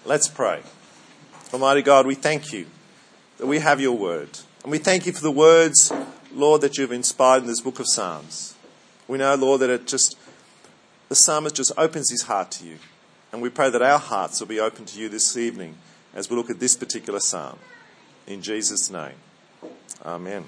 Let's pray. Almighty God, we thank you that we have your word. And we thank you for the words, Lord, that you've inspired in this book of Psalms. We know, Lord, that the psalmist just opens his heart to you. And we pray that our hearts will be open to you this evening as we look at this particular psalm. In Jesus' name. Amen.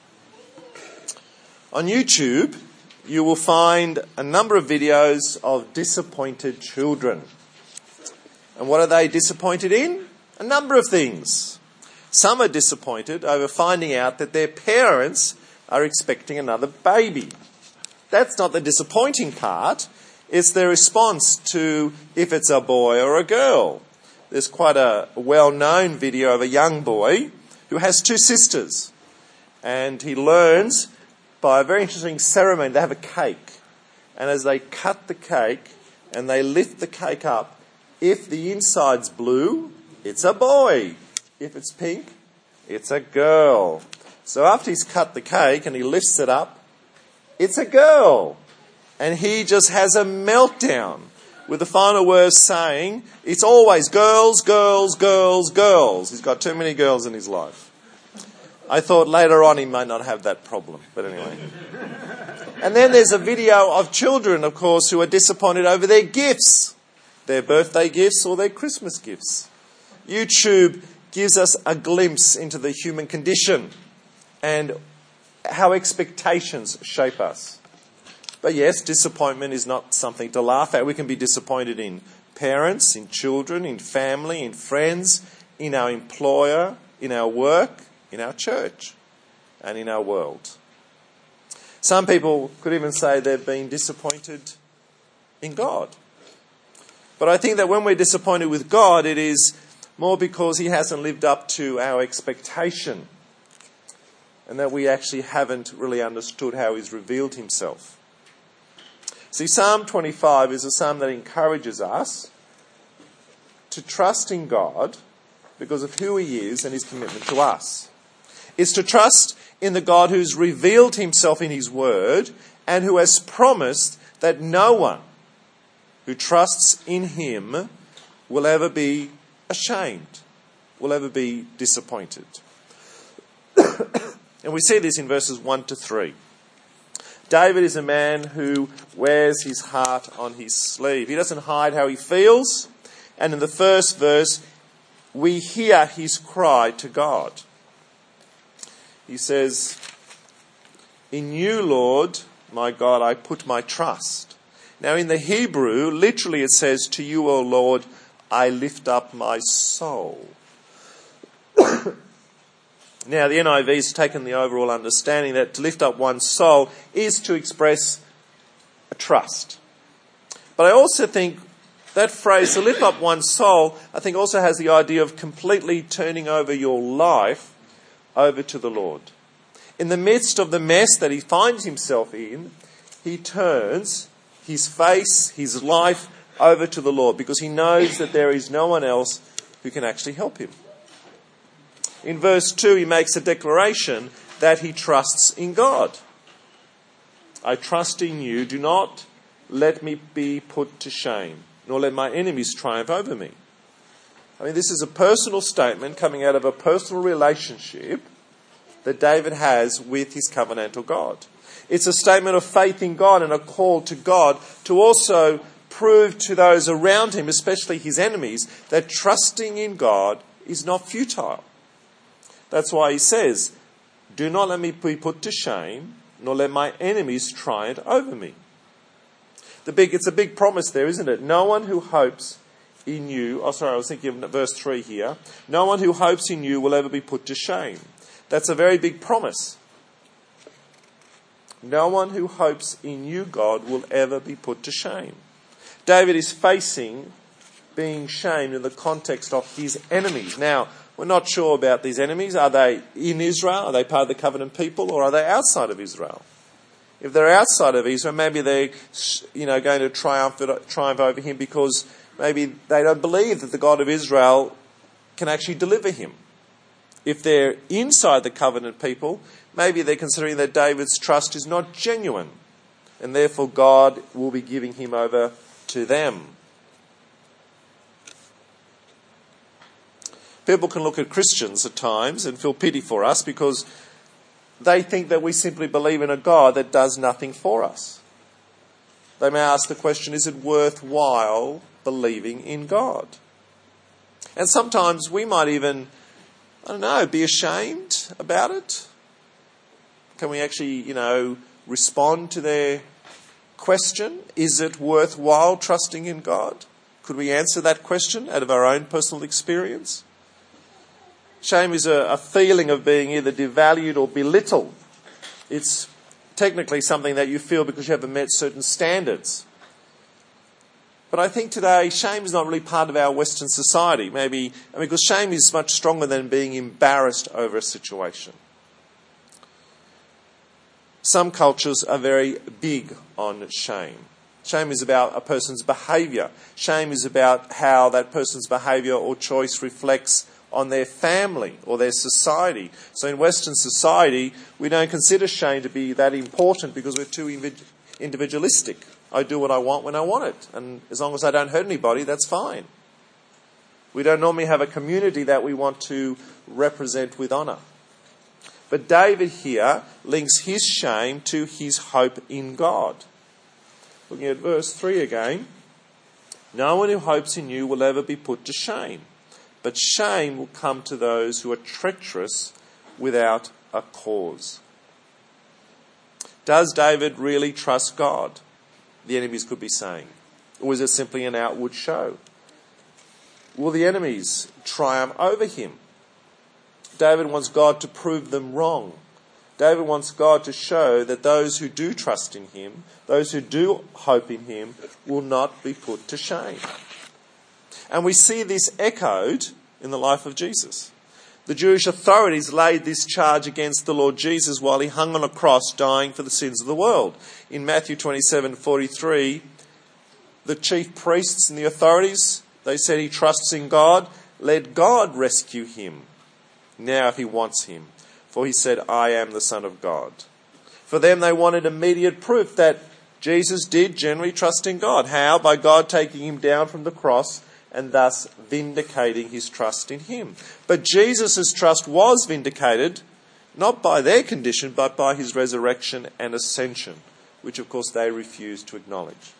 On YouTube, you will find a number of videos of disappointed children. And what are they disappointed in? A number of things. Some are disappointed over finding out that their parents are expecting another baby. That's not the disappointing part. It's their response to if it's a boy or a girl. There's quite a well-known video of a young boy who has two sisters. And he learns by a very interesting ceremony. They have a cake. And as they cut the cake and they lift the cake up, if the inside's blue, it's a boy. If it's pink, it's a girl. So after he's cut the cake and he lifts it up, it's a girl. And he just has a meltdown with the final words saying, it's always girls, girls, girls, girls. He's got too many girls in his life. I thought later on he might not have that problem, but anyway. And then there's a video of children, of course, who are disappointed over their gifts. Their birthday gifts or their Christmas gifts. YouTube gives us a glimpse into the human condition and how expectations shape us. But yes, disappointment is not something to laugh at. We can be disappointed in parents, in children, in family, in friends, in our employer, in our work, in our church, and in our world. Some people could even say they've been disappointed in God. But I think that when we're disappointed with God, it is more because he hasn't lived up to our expectation and that we actually haven't really understood how he's revealed himself. See, Psalm 25 is a psalm that encourages us to trust in God because of who he is and his commitment to us. It's to trust in the God who's revealed himself in his word and who has promised that no one who trusts in him will ever be ashamed, will ever be disappointed. And we see this in verses 1 to 3. David is a man who wears his heart on his sleeve. He doesn't hide how he feels. And in the first verse, we hear his cry to God. He says, "In you, Lord, my God, I put my trust." Now in the Hebrew, literally it says, "To you, O Lord, I lift up my soul." Now the NIV has taken the overall understanding that to lift up one's soul is to express a trust. But I also think that phrase, to lift up one's soul, I think also has the idea of completely turning over your life over to the Lord. In the midst of the mess that he finds himself in, he turns his face, his life over to the Lord because he knows that there is no one else who can actually help him. In verse 2, he makes a declaration that he trusts in God. "I trust in you. Do not let me be put to shame, nor let my enemies triumph over me." I mean, this is a personal statement coming out of a personal relationship that David has with his covenantal God. It's a statement of faith in God and a call to God to also prove to those around him, especially his enemies, that trusting in God is not futile. That's why he says, "Do not let me be put to shame, nor let my enemies triumph over me." It's a big promise there, isn't it? No one who hopes in you, I was thinking of verse 3 here. No one who hopes in you will ever be put to shame. That's a very big promise. No one who hopes in you, God, will ever be put to shame. David is facing being shamed in the context of his enemies. Now, we're not sure about these enemies. Are they in Israel? Are they part of the covenant people? Or are they outside of Israel? If they're outside of Israel, maybe they're going to triumph over him because maybe they don't believe that the God of Israel can actually deliver him. If they're inside the covenant people, maybe they're considering that David's trust is not genuine, and therefore God will be giving him over to them. People can look at Christians at times and feel pity for us because they think that we simply believe in a God that does nothing for us. They may ask the question, is it worthwhile believing in God? And sometimes we might even, be ashamed about it. Can we actually, respond to their question? Is it worthwhile trusting in God? Could we answer that question out of our own personal experience? Shame is a feeling of being either devalued or belittled. It's technically something that you feel because you haven't met certain standards. But I think today shame is not really part of our Western society. Because shame is much stronger than being embarrassed over a situation. Some cultures are very big on shame. Shame is about a person's behaviour. Shame is about how that person's behaviour or choice reflects on their family or their society. So in Western society, we don't consider shame to be that important because we're too individualistic. I do what I want when I want it, and as long as I don't hurt anybody, that's fine. We don't normally have a community that we want to represent with honour. But David here links his shame to his hope in God. Looking at verse 3 again. No one who hopes in you will ever be put to shame, but shame will come to those who are treacherous without a cause. Does David really trust God? The enemies could be saying. Or is it simply an outward show? Will the enemies triumph over him? David wants God to prove them wrong. David wants God to show that those who do trust in him, those who do hope in him, will not be put to shame. And we see this echoed in the life of Jesus. The Jewish authorities laid this charge against the Lord Jesus while he hung on a cross dying for the sins of the world. In Matthew 27:43, the chief priests and the authorities, they said he trusts in God. Let God rescue him now if he wants him. For he said, I am the Son of God. For them, they wanted immediate proof that Jesus did generally trust in God. How? By God taking him down from the cross and thus vindicating his trust in him. But Jesus' trust was vindicated, not by their condition, but by his resurrection and ascension, which of course they refused to acknowledge.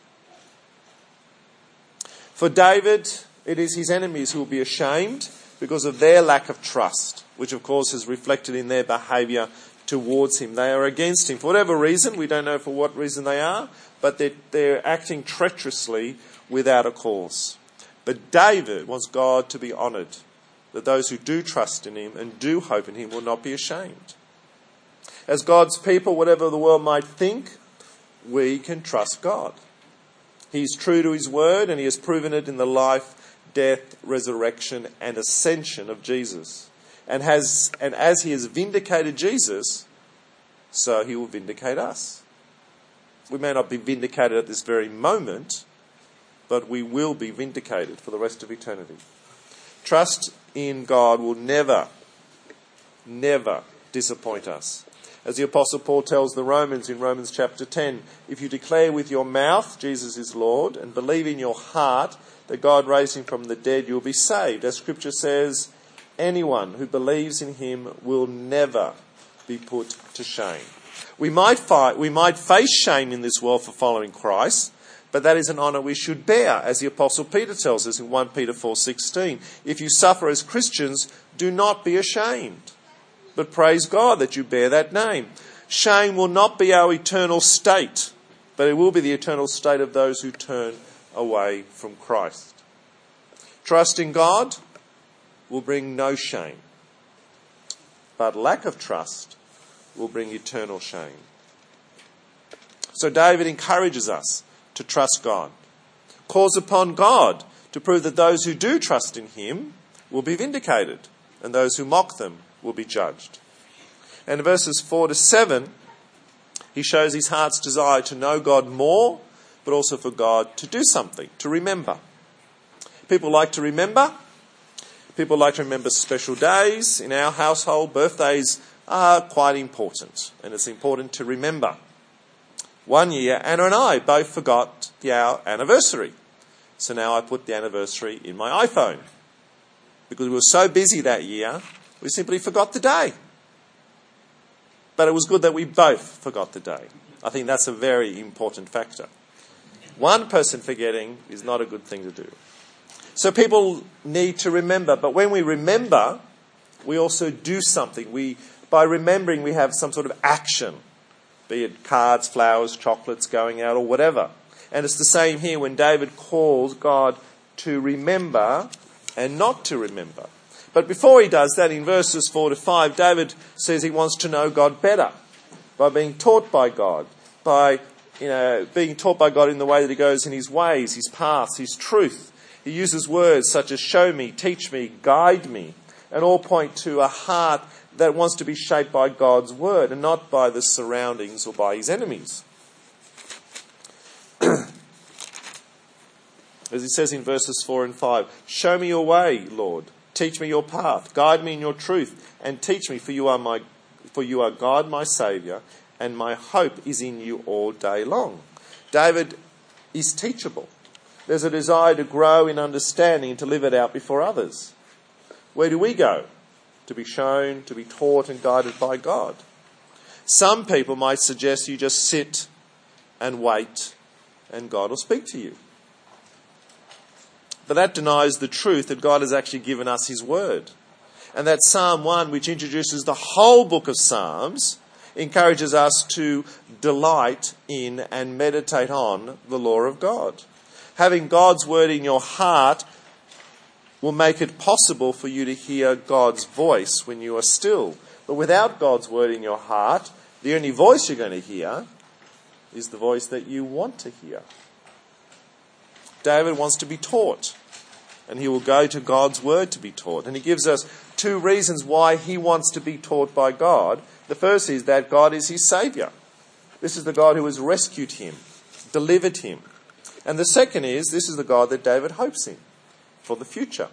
For David, it is his enemies who will be ashamed because of their lack of trust, which of course is reflected in their behaviour towards him. They are against him for whatever reason. We don't know for what reason they are, but they're acting treacherously without a cause. But David wants God to be honoured, that those who do trust in him and do hope in him will not be ashamed. As God's people, whatever the world might think, we can trust God. He's true to his word, and he has proven it in the life, death, resurrection and ascension of Jesus. And as he has vindicated Jesus, so he will vindicate us. We may not be vindicated at this very moment, but we will be vindicated for the rest of eternity. Trust in God will never disappoint us. As the Apostle Paul tells the Romans in Romans chapter 10, if you declare with your mouth Jesus is Lord and believe in your heart that God raised him from the dead, you'll be saved. As Scripture says, anyone who believes in him will never be put to shame. We might face shame in this world for following Christ, but that is an honour we should bear, as the Apostle Peter tells us in 1 Peter 4:16. If you suffer as Christians, do not be ashamed, but praise God that you bear that name. Shame will not be our eternal state, but it will be the eternal state of those who turn away from Christ. Trust in God will bring no shame, but lack of trust will bring eternal shame. So David encourages us to trust God, calls upon God to prove that those who do trust in him will be vindicated and those who mock them will be judged. And in verses 4 to 7, he shows his heart's desire to know God more, but also for God to do something, to remember. People like to remember. People like to remember special days. In our household, birthdays are quite important, and it's important to remember. One year, Anna and I both forgot our anniversary. So now I put the anniversary in my iPhone. because we were so busy that year, we simply forgot the day. But it was good that we both forgot the day. I think that's a very important factor. One person forgetting is not a good thing to do. So people need to remember. But when we remember, we also do something. By remembering, we have some sort of action, be it cards, flowers, chocolates, going out, or whatever. And it's the same here when David calls God to remember and not to remember. But before he does that, in verses 4 to 5, David says he wants to know God better by being taught by God, by being taught by God in the way that he goes in his ways, his paths, his truth. He uses words such as show me, teach me, guide me, and all point to a heart that wants to be shaped by God's word and not by the surroundings or by his enemies. As he says in verses 4 and 5, show me your way, Lord. Teach me your path. Guide me in your truth and teach me, for you are God, my Saviour, and my hope is in you all day long. David is teachable. There's a desire to grow in understanding and to live it out before others. Where do we go? To be shown, to be taught and guided by God. Some people might suggest you just sit and wait and God will speak to you. But that denies the truth that God has actually given us his word. And that Psalm 1, which introduces the whole book of Psalms, encourages us to delight in and meditate on the law of God. Having God's word in your heart will make it possible for you to hear God's voice when you are still. But without God's word in your heart, the only voice you're going to hear is the voice that you want to hear. David wants to be taught, and he will go to God's word to be taught. And he gives us two reasons why he wants to be taught by God. The first is that God is his Saviour. This is the God who has rescued him, delivered him. And the second is, this is the God that David hopes in for the future.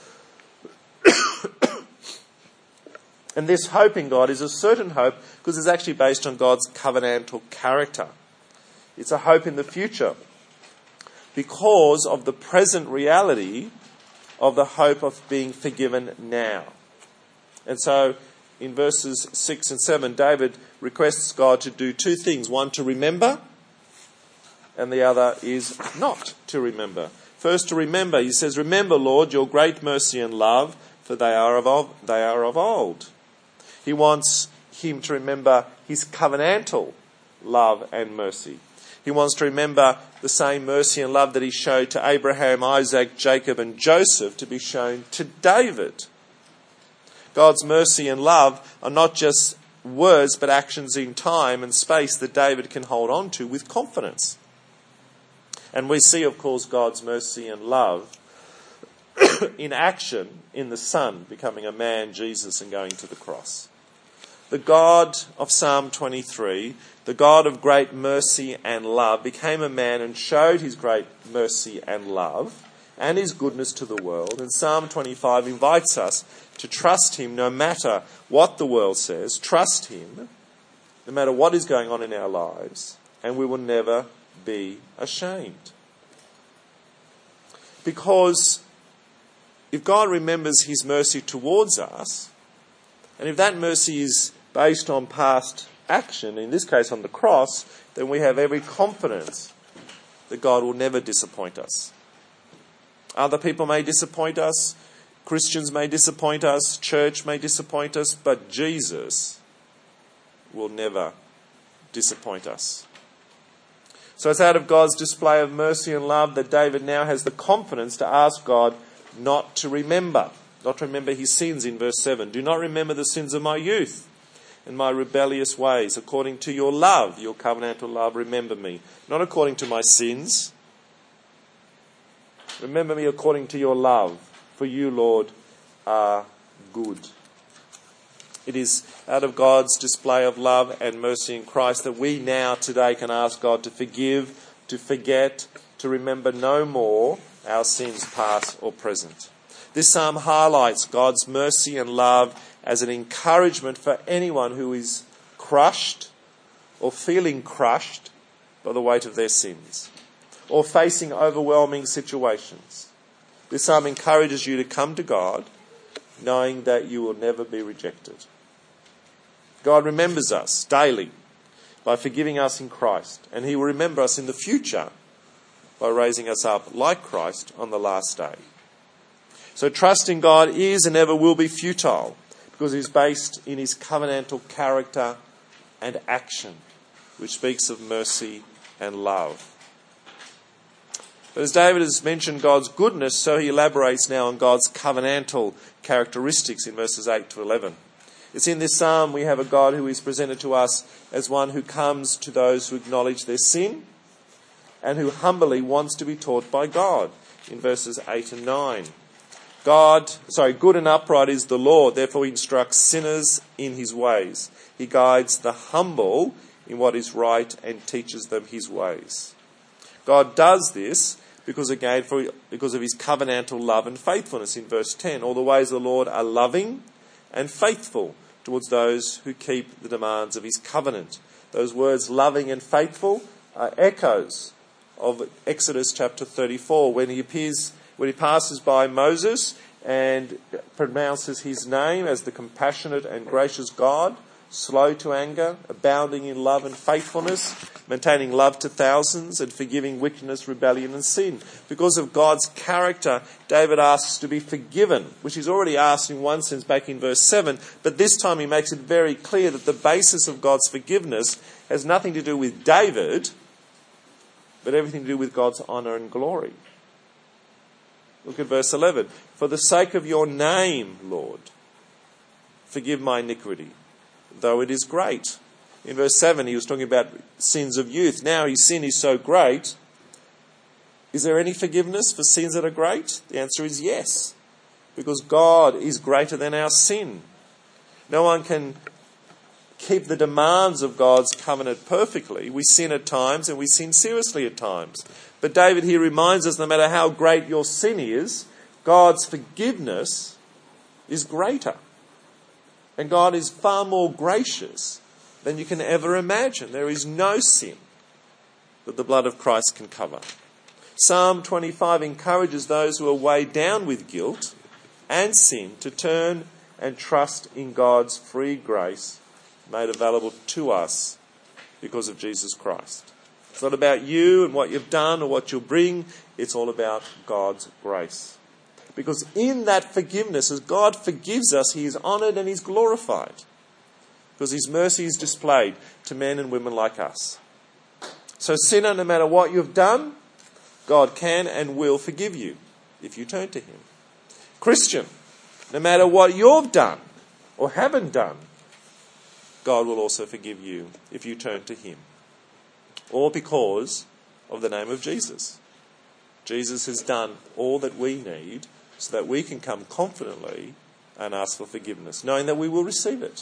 And this hope in God is a certain hope because it's actually based on God's covenantal character. It's a hope in the future because of the present reality of the hope of being forgiven now. And so in verses 6 and 7, David requests God to do two things. One, to remember, and the other is not to remember. First, to remember. He says, remember, Lord, your great mercy and love, for they are of old. He wants him to remember his covenantal love and mercy. He wants to remember the same mercy and love that he showed to Abraham, Isaac, Jacob and Joseph to be shown to David. God's mercy and love are not just words but actions in time and space that David can hold on to with confidence. And we see, of course, God's mercy and love in action in the Son becoming a man, Jesus, and going to the cross. The God of Psalm 23, the God of great mercy and love, became a man and showed his great mercy and love and his goodness to the world. And Psalm 25 invites us to trust him no matter what the world says. Trust him no matter what is going on in our lives, and we will never be ashamed. Because if God remembers his mercy towards us, and if that mercy is based on past action, in this case on the cross, then we have every confidence that God will never disappoint us. Other people may disappoint us, Christians may disappoint us, church may disappoint us, but Jesus will never disappoint us. So it's out of God's display of mercy and love that David now has the confidence to ask God not to remember his sins in verse 7. Do not remember the sins of my youth and my rebellious ways. According to your love, your covenantal love, remember me. Not according to my sins. Remember me according to your love. For you, Lord, are good. It is out of God's display of love and mercy in Christ that we now today can ask God to forgive, to forget, to remember no more our sins past or present. This psalm highlights God's mercy and love as an encouragement for anyone who is crushed or feeling crushed by the weight of their sins or facing overwhelming situations. This psalm encourages you to come to God knowing that you will never be rejected. God remembers us daily by forgiving us in Christ, and he will remember us in the future by raising us up like Christ on the last day. So trust in God is and ever will be futile because it is based in his covenantal character and action, which speaks of mercy and love. But as David has mentioned God's goodness, so he elaborates now on God's covenantal characteristics in verses 8 to 11. It's in this psalm we have a God who is presented to us as one who comes to those who acknowledge their sin and who humbly wants to be taught by God in verses 8 and 9. Good and upright is the Lord, therefore he instructs sinners in his ways. He guides the humble in what is right and teaches them his ways. God does this because of his covenantal love and faithfulness in verse 10. All the ways of the Lord are loving and faithful towards those who keep the demands of his covenant. Those words, loving and faithful, are echoes of Exodus chapter 34, when he passes by Moses and pronounces his name as the compassionate and gracious God, slow to anger, abounding in love and faithfulness, maintaining love to thousands, and forgiving wickedness, rebellion and sin. Because of God's character, David asks to be forgiven, which he's already asked in one sense back in verse 7, but this time he makes it very clear that the basis of God's forgiveness has nothing to do with David, but everything to do with God's honour and glory. Look at verse 11. For the sake of your name, Lord, forgive my iniquity, though it is great. In verse 7, he was talking about sins of youth. Now his sin is so great. Is there any forgiveness for sins that are great? The answer is yes, because God is greater than our sin. No one can keep the demands of God's covenant perfectly. We sin at times and we sin seriously at times. But David here reminds us, no matter how great your sin is, God's forgiveness is greater. And God is far more gracious than you can ever imagine. There is no sin that the blood of Christ can cover. Psalm 25 encourages those who are weighed down with guilt and sin to turn and trust in God's free grace made available to us because of Jesus Christ. It's not about you and what you've done or what you'll bring. It's all about God's grace. Because in that forgiveness, as God forgives us, he is honoured and he's glorified. Because his mercy is displayed to men and women like us. So sinner, no matter what you've done, God can and will forgive you if you turn to him. Christian, no matter what you've done or haven't done, God will also forgive you if you turn to him. All because of the name of Jesus. Jesus has done all that we need so that we can come confidently and ask for forgiveness, knowing that we will receive it.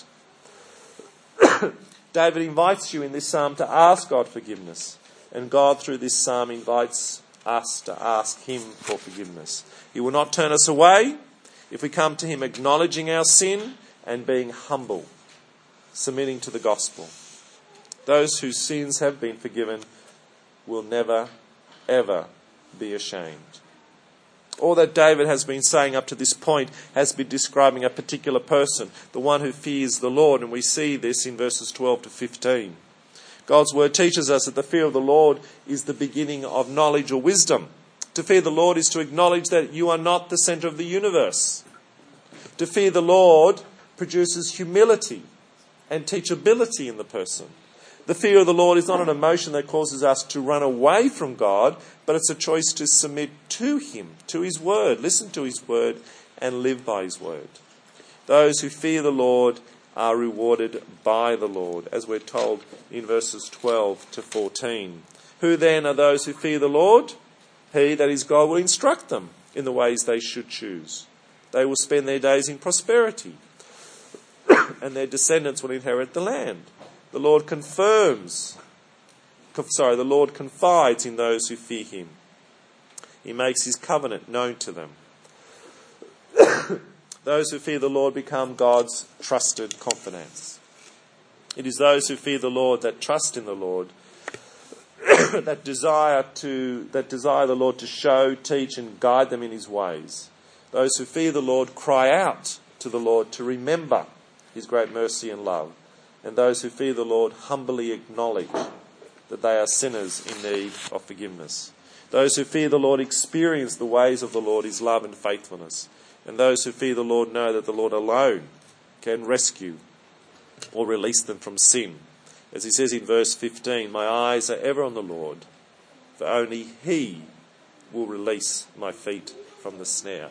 David invites you in this psalm to ask God forgiveness, and God through this psalm invites us to ask him for forgiveness. He will not turn us away if we come to him acknowledging our sin and being humble, submitting to the gospel. Those whose sins have been forgiven will never, ever be ashamed. All that David has been saying up to this point has been describing a particular person, the one who fears the Lord, and we see this in verses 12 to 15. God's word teaches us that the fear of the Lord is the beginning of knowledge or wisdom. To fear the Lord is to acknowledge that you are not the centre of the universe. To fear the Lord produces humility and teachability in the person. The fear of the Lord is not an emotion that causes us to run away from God, but it's a choice to submit to him, to his word, listen to his word, and live by his word. Those who fear the Lord are rewarded by the Lord, as we're told in verses 12 to 14. Who then are those who fear the Lord? He, that is God, will instruct them in the ways they should choose. They will spend their days in prosperity, and their descendants will inherit the land. The Lord confides in those who fear him. He makes his covenant known to them. Those who fear the Lord become God's trusted confidants. It is those who fear the Lord, that trust in the Lord, that desire the Lord to show, teach and guide them in his ways. Those who fear the Lord cry out to the Lord to remember his great mercy and love. And those who fear the Lord humbly acknowledge that they are sinners in need of forgiveness. Those who fear the Lord experience the ways of the Lord, his love and faithfulness. And those who fear the Lord know that the Lord alone can rescue or release them from sin. As he says in verse 15, my eyes are ever on the Lord, for only he will release my feet from the snare.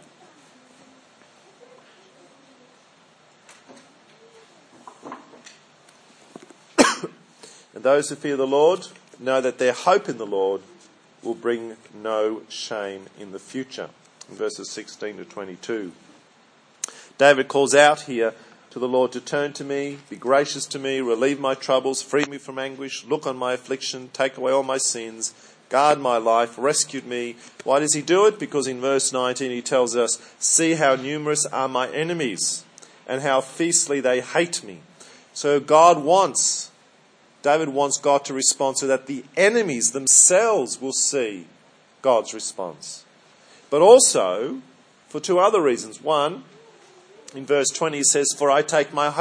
And those who fear the Lord know that their hope in the Lord will bring no shame in the future. In verses 16 to 22. David calls out here to the Lord to turn to me, be gracious to me, relieve my troubles, free me from anguish, look on my affliction, take away all my sins, guard my life, rescued me. Why does he do it? Because in verse 19 he tells us, see how numerous are my enemies and how fiercely they hate me. So David wants God to respond so that the enemies themselves will see God's response. But also for two other reasons. One, in verse 20 it says, for I take my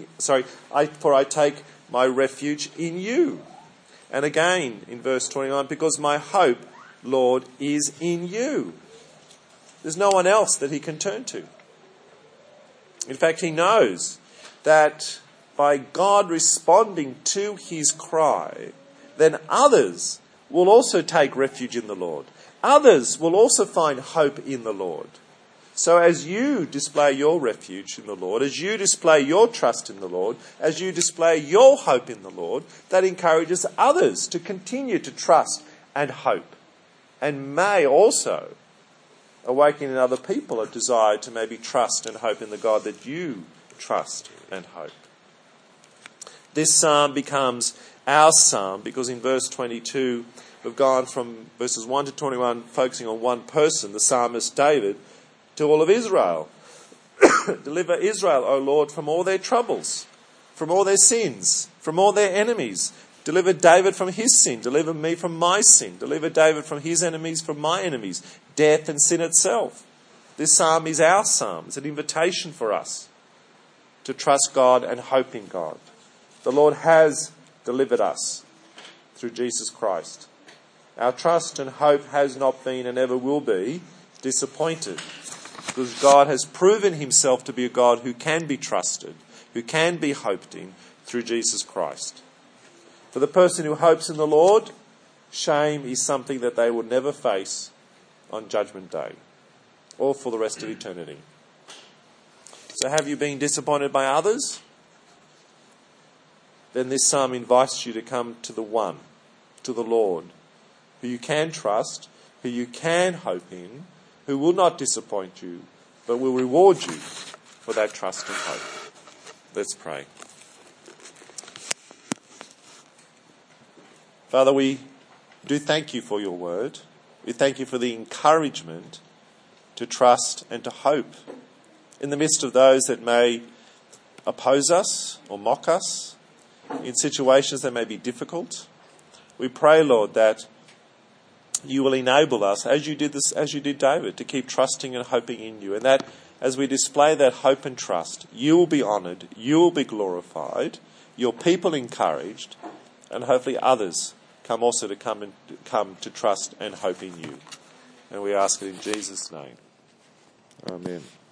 refuge in you. And again in verse 29, because my hope, Lord, is in you. There's no one else that he can turn to. In fact, he knows that by God responding to his cry, then others will also take refuge in the Lord. Others will also find hope in the Lord. So as you display your refuge in the Lord, as you display your trust in the Lord, as you display your hope in the Lord, that encourages others to continue to trust and hope, and may also awaken in other people a desire to maybe trust and hope in the God that you trust and hope. This psalm becomes our psalm because in verse 22 we've gone from verses 1 to 21 focusing on one person, the psalmist David, to all of Israel. Deliver Israel, O Lord, from all their troubles, from all their sins, from all their enemies. Deliver David from his sin. Deliver me from my sin. Deliver David from his enemies, from my enemies. Death and sin itself. This psalm is our psalm. It's an invitation for us to trust God and hope in God. The Lord has delivered us through Jesus Christ. Our trust and hope has not been and never will be disappointed because God has proven himself to be a God who can be trusted, who can be hoped in through Jesus Christ. For the person who hopes in the Lord, shame is something that they will never face on Judgment Day or for the rest of eternity. So have you been disappointed by others? Then this psalm invites you to come to the one, to the Lord, who you can trust, who you can hope in, who will not disappoint you, but will reward you for that trust and hope. Let's pray. Father, we do thank you for your word. We thank you for the encouragement to trust and to hope in the midst of those that may oppose us or mock us, in situations that may be difficult. We pray, Lord, that you will enable us, as you did David, to keep trusting and hoping in you, and that as we display that hope and trust, you will be honoured, you will be glorified, your people encouraged, and hopefully others come to trust and hope in you. And we ask it in Jesus' name. Amen.